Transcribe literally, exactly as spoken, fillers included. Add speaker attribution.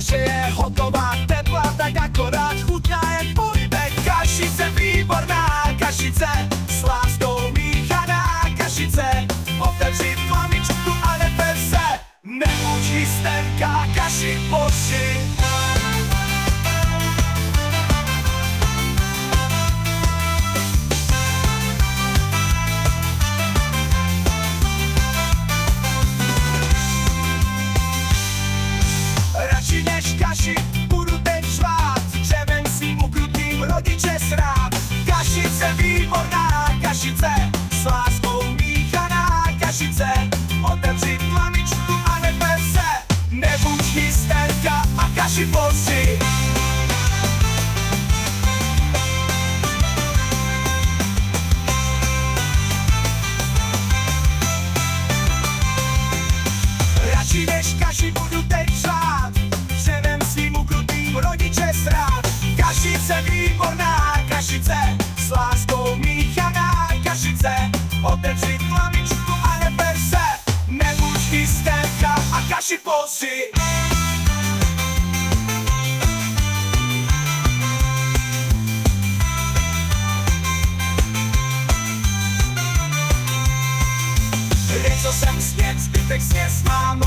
Speaker 1: kaše je hotová, teplá, tak akorát chutná jak polibek. Kašice výborná, kašice s láskou míchaná kašice. Otevři tlamičku a neber se, nebuď hysterka, kaši poši. Radši než kaši budu teď řvát, dřevem svým ukrutným rodiče srát. Kašice výborná, kašice s láskou míchaná kašice. Otevři tlamičku a neber se, nebuď hysterka a kaši posi. Radši než kaši budu teď řvát, dřevem svým ukrutným rodiče srát. Kašice výborná, kašice s láskou míchaná kašice. Otevři tlamičku a neber se, nebuď hysterka a kaši posi. Něco jsem sněd, zbytek sněz mám.